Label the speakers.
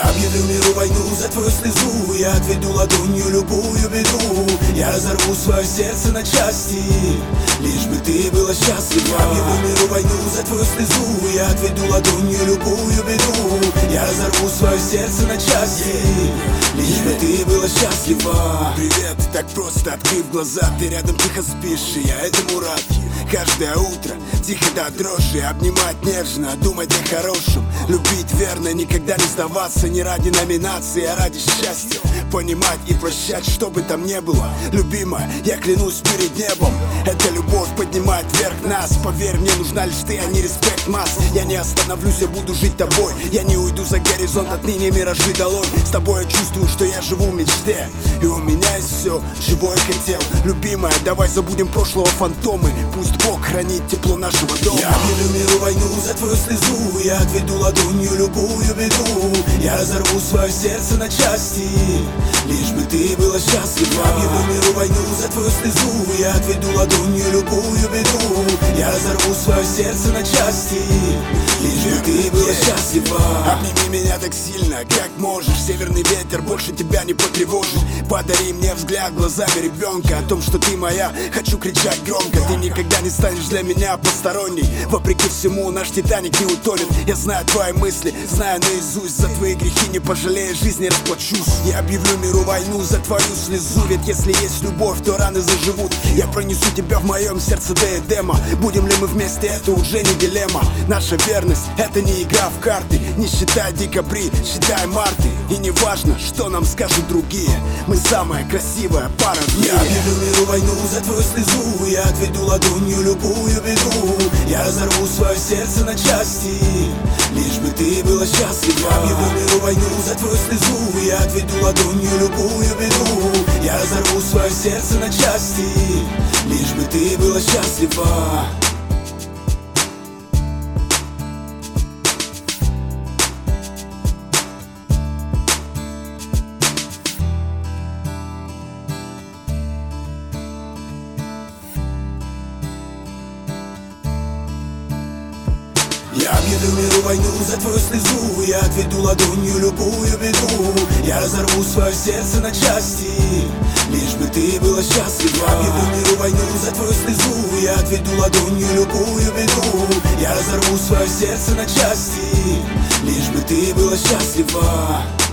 Speaker 1: объявлю миру войну за твою слезу. Я отведу ладонью любую беду. Я разорву свое сердце на части, лишь бы ты была счастлива. Объявлю миру войну за твою слезу. Я отведу ладонью любую беду. Я разорву свое сердце на части, лишь бы ты была счастлива.
Speaker 2: Привет, так просто, открыв глаза, ты рядом тихо спишь, и я этому рад. Каждое утро тихо до дрожи, обнимать нежно, думать о хорошем, любить верно, никогда не сдаваться, не ради номинации, а ради счастья. Понимать и прощать, что бы там ни было. Любимая, я клянусь перед небом, эта любовь поднимает вверх нас. Поверь, мне нужна лишь ты, а не респект масс. Я не остановлюсь, я буду жить тобой. Я не уйду за горизонт, отныне миражи долой. С тобой я чувствую, что я живу в мечте, и у меня есть все, чего я хотел. Любимая, давай забудем прошлого фантомы. Пусть Бог хранит тепло нашего дома.
Speaker 1: Я объявлю миру войну за твою слезу. Я отведу ладонью любую беду. Я разорву свое сердце на части, лишь бы ты была счастлива. Объявлю миру войну за твою слезу. Я отведу ладонью любую беду. Я разорву свое сердце на части, лишь бы ты была счастлива.
Speaker 2: Обними меня так сильно, как можешь. Северный ветер больше тебя не потревожит. Подари мне взгляд глазами ребенка. О том, что ты моя, хочу кричать громко. Ты никогда не станешь для меня посторонней. Вопреки всему, наш Титаник не утонет. Я знаю твои мысли, знаю наизусть. За твои грехи не пожалея жизни, расплачусь. Я объявлю миру войну за твою слезу. Ведь если есть любовь, то раны заживут. Я пронесу тебя в моем сердце до Эдема. Будем ли мы вместе, это уже не дилемма. Наша верность, это не игра в карты. Не считай декабри, считай марты. И не важно, что нам скажут другие, мы самая красивая пара в мире.
Speaker 1: Я объявлю миру войну за твою слезу. Я отведу ладонью любую беду. Я разорву свое сердце на части, лишь бы ты была счастлива. Объявлю миру войну за твою слезу. Я отведу ладонью любую беду. Я разорву свое сердце на части, лишь бы ты была счастлива. Я объявлю миру войну за твою слезу. Я отведу ладонью любую беду. Я разорву свое сердце на части, лишь бы ты была счастлива. Объявлю миру войну за твою слезу. Я отведу ладонью любую беду. Я разорву свое сердце на части, лишь бы ты была счастлива.